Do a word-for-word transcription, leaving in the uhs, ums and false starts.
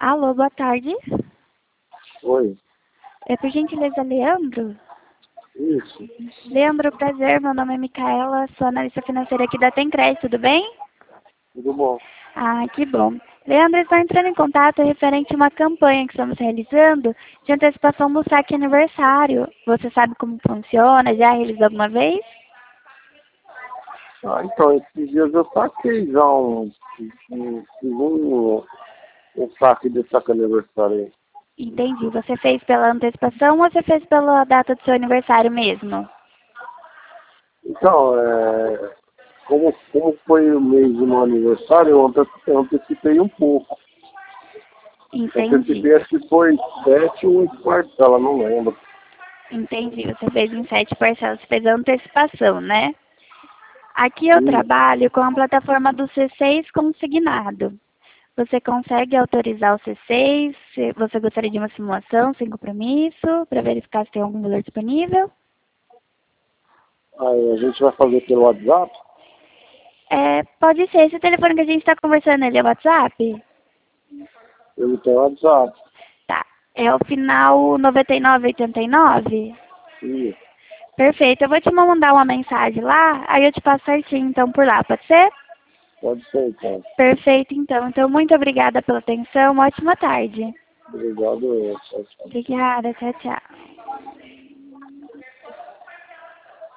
Alô, boa tarde. Oi. É por gentileza, Leandro? Isso. Leandro, prazer, meu nome é Micaela, sou analista financeira aqui da Tencred, tudo bem? Tudo bom? Ah, que bom. Leandro, estou entrando em contato referente a uma campanha que estamos realizando de antecipação do saque aniversário. Você sabe como funciona? Já realizou alguma vez? Ah, então, esses dias eu saquei já um, um, um, um saque de saque aniversário aí. Entendi. Você fez pela antecipação ou você fez pela data do seu aniversário mesmo? Então, é, como, como foi o mês do meu aniversário, eu ante- eu antecipei um pouco. Entendi. Antecipei, acho que foi sete ou oito parcelas, não lembro. Entendi. Você fez em sete parcelas, você fez a antecipação, né? Aqui eu Isso. trabalho com a plataforma do C seis consignado. Você consegue autorizar o C seis? Se você gostaria de uma simulação sem compromisso, para verificar se tem algum valor disponível? Aí a gente vai fazer pelo WhatsApp? É, pode ser. Esse telefone que a gente está conversando, ele é WhatsApp? Ele tem WhatsApp. Tá. É o final noventa e nove oitenta e nove? Isso. Perfeito. Eu vou te mandar uma mensagem lá, aí eu te passo certinho, então, por lá. Pode ser? Pode ser, então. Perfeito, então. Então, muito obrigada pela atenção. Uma ótima tarde. Obrigado. Eu. Tchau, tchau. Obrigada. Tchau, tchau.